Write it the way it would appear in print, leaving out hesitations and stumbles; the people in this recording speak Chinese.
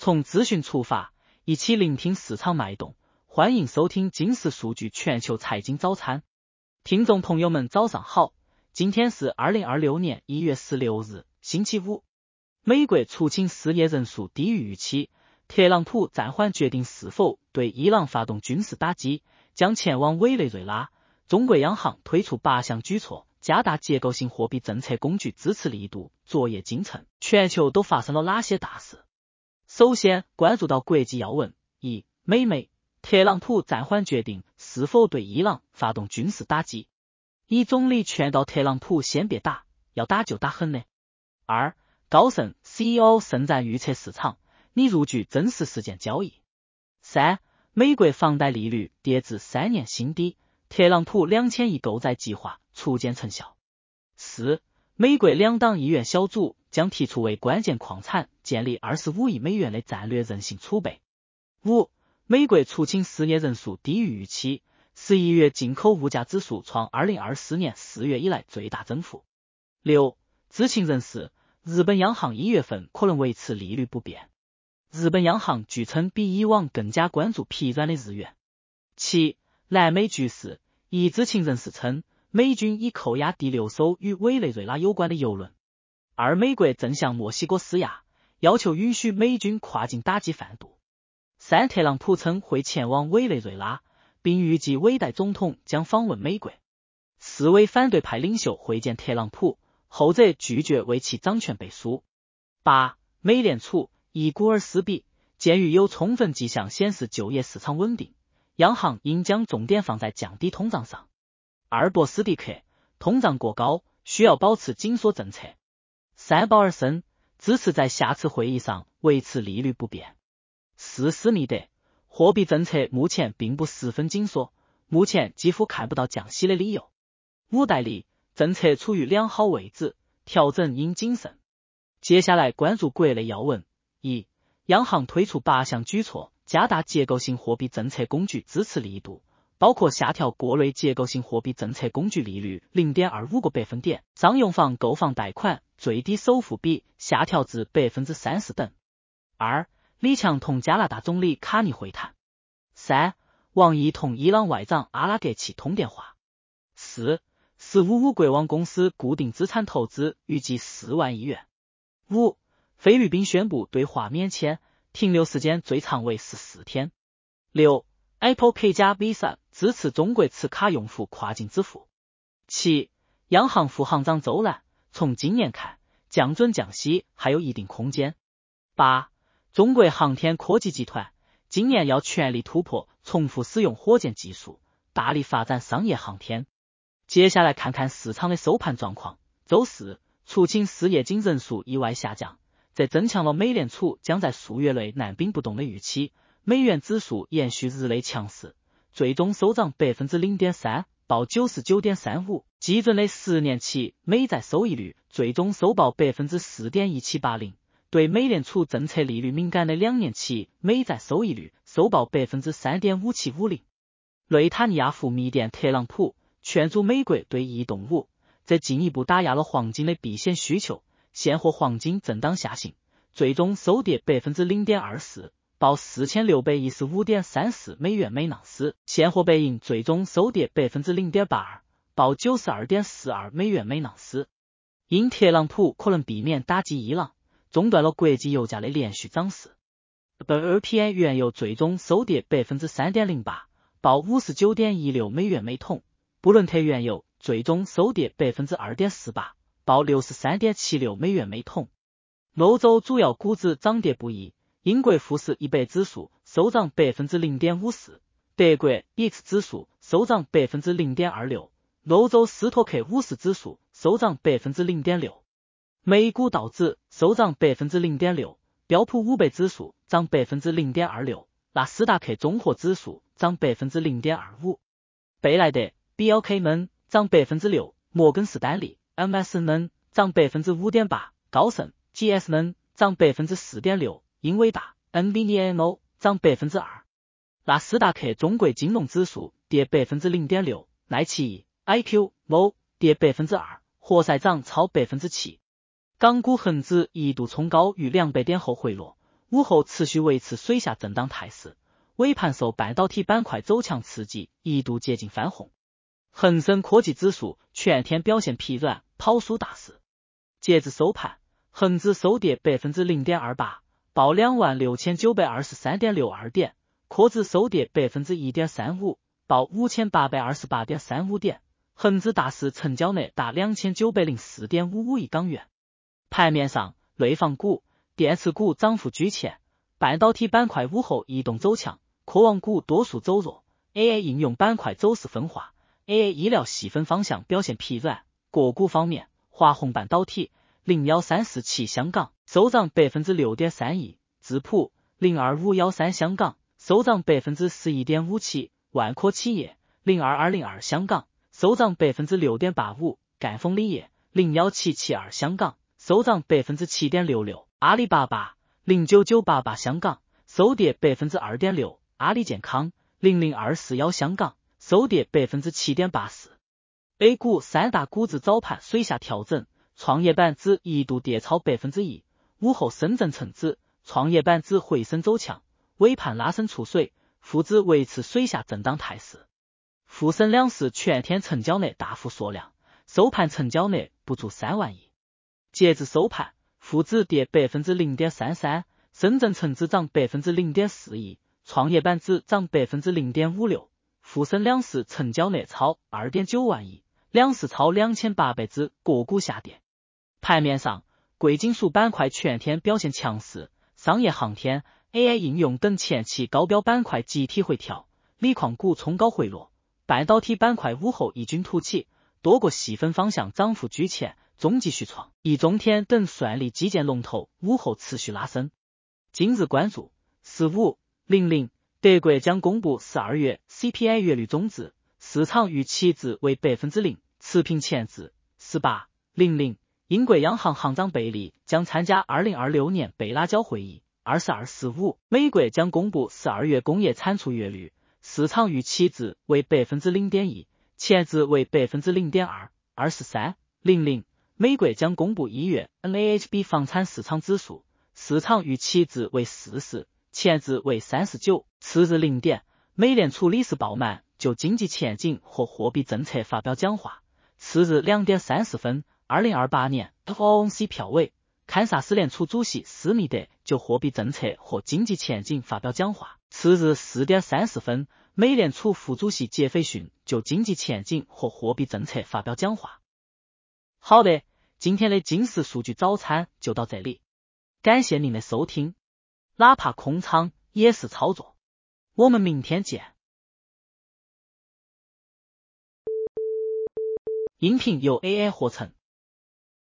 从资讯出发，一起聆听市场脉动，欢迎收听金石数据全球财经早餐。听众朋友们早上好，今天是2026年1月16日，星期五。美国出勤失业人数低于预期，特朗普暂缓决定是否对伊朗发动军事打击，将前往委内瑞拉。中国央行推出8项举措，加大结构性货币政策工具支持力度，昨夜今晨，全球都发生了哪些大事？首先关注到国际要闻：一、美媒，特朗普暂缓决定是否对伊朗发动军事打击。一总理劝导特朗普先别打，要打就打狠呢。二、高盛 CEO 盛赞预测市场拟入局真实事件交易。三、美国房贷利率跌至3年新低，特朗普2000亿购债计划初见成效。四、美国两党议员小组将提出为关键矿产建立25亿美元的战略韧性储备。五、美国出勤失业人数低于预期，11月进口物价指数创2024年4月以来最大增幅。六、知情人士，日本央行1月份可能维持利率不变。日本央行据称比以往更加关注疲软的日元。七、南美局势，一知情人士称，美军已扣押第6艘与委内瑞拉有关的油轮。而美国正向墨西哥施压，要求允许美军跨境打击贩毒。三、特朗普称会前往委内瑞拉，并预计委代总统将访问美国。4位反对派领袖会见特朗普，后者拒绝为其掌权背书。八、美联储，一股而思比，鉴于有充分迹象显示就业市场稳定，央行应将重点放在降低通胀上。二、博斯蒂克，通胀过高，需要保持紧缩政策。三、鲍尔森支持在下次会议上维持利率不变。四、施密德，货币政策目前并不十分紧缩，目前几乎看不到降息的理由。五、戴利，政策处于良好位置，调整应谨慎。接下来关注国内要闻：一、央行推出8项举措，加大结构性货币政策工具支持力度，包括下调各类结构性货币政策工具利率 0.25个百分点，商用房购房贷款最低首付比下调至 30% 等。二、李强同加拿大总理卡尼会谈。三、王毅同伊朗外长阿拉格齐通电话。四、455国网公司固定资产投资预计4万亿元。五、菲律宾宣布对华免签，停留时间最长为14天。六、Apple Pay 加 Visa 支持中国持卡用户跨境支付。七、央行副行长周兰，从今年看，降准降息还有一定空间。八、中国航天科技集团今年要全力突破重复使用火箭技术，大力发展商业航天。接下来看看市场的收盘状况。周四，出勤失业金人数意外下降，这增强了美联储将在数月内按兵不动的预期。美元指数延续日内强势，最终收涨 0.3%， 报 99.35， 基准的10年期美债收益率最终收报 4.1780%， 对美联储政策利率敏感的2年期美债收益率收报 3.5750%。 内塔尼亚胡密电特朗普，劝阻美国对伊动武，这进一步打压了黄金的避险需求，现货黄金震荡下行，最终收跌 0.24%， 报 4615.34 美元每盎司，现货白银最终收跌 0.82%， 报 92.42 美元每盎司。因特朗普可能避免打击伊朗，中断了国际油价的连续涨势。WTI 原油最终收跌 3.08%， 报 59.16 美元每桶。布伦特原油最终收跌 2.48%， 报 63.76 美元每桶。欧洲主要股指涨跌不一，英国富时100指数收涨 0.54%， 德国 DAX 指数收涨 0.26%， 欧洲斯托克50指数收涨 0.6%， 美股道指收涨 0.6%， 标普500指数涨 0.26%， 纳斯达克综合指数涨 0.25%， 贝莱德BLK 们涨 6%， 摩根士丹利 MSN 们涨 5.8%， 高盛 GS 们涨 4.6%， 英伟达 NVIDIA 涨 2%。 纳斯达克中国金融指数跌 0.6%， 奈奇 IQ 跌 2%， 活塞涨超 7%。 港股恒指一度冲高逾200点后回落， 午后持续维持水下震荡态势，尾盘受半导体板块走强刺激，一度接近翻红。恒生科技指数全天表现疲软，跑输大市。截至收盘，恒指收跌 0.28%， 报 26,923.62 点，科指收跌 1.35%， 报 5,828.35 点。恒指大市成交额达 2,904.55 亿港元。盘面上，内房股、电池股涨幅居前，半导体板块午后异动走强，科网股多数走弱 ，AI 应用板块走势分化 ，AI 医疗细分方向表现疲软。个股方面，华虹半导体、01347香港收涨 6.3 亿，智普、02513香港收涨 11.57%， 万科企业、02202香港收涨 6.85%， 赣锋锂业、01772香港收涨 7.66%， 阿里巴巴、09988香港收跌 2.6%， 阿里健康、00241香港收跌 7.84%。A 股三大股指早盘水下调整，创业板指一度跌超 1%， 午后深圳成指、创业板指回升走强，尾盘拉升出水，沪指维持水下震荡态势。沪深两市全天成交额大幅缩量，收盘成交额不足3万亿。截至收盘，沪指跌 0.33%， 深圳成指涨 0.41%， 创业板指涨 0.56%， 沪深两市成交额超 2.9 万亿，两市超2800只个股下跌。盘面上，贵金属板块全天表现强势，商业航天、AI 应用等前期高标板块集体回调，锂矿股冲高回落，半导体板块午后异军突起，多个细分方向涨幅居前，中集续创、易中天等算力基建龙头午后持续拉升。今日关注1500，德国将公布12月 CPI 月率终值，市场预期值为 0%， 持平前值。1800，英国央行行长贝利将参加2026年贝拉交会议。2245，美国将公布12月工业产出月率，市场预期值为 0.1%， 前值为 0.2%。2300，美国将公布1月 NAHB 房产市场指数，市场预期值为40，前值为39。次日0点，美联储理事鲍曼就经济前景和货币政策发表讲话。次日2点30分，2028年 FOMC 票委，堪萨斯联储主席施密德就货币政策和经济前景发表讲话。次日4点30分，美联储副主席杰斐逊就经济前景和货币政策发表讲话。好的，今天的金石数据早餐就到这里，感谢您的收听，哪怕空仓也是操作，我们明天见。音频由 AI 合成。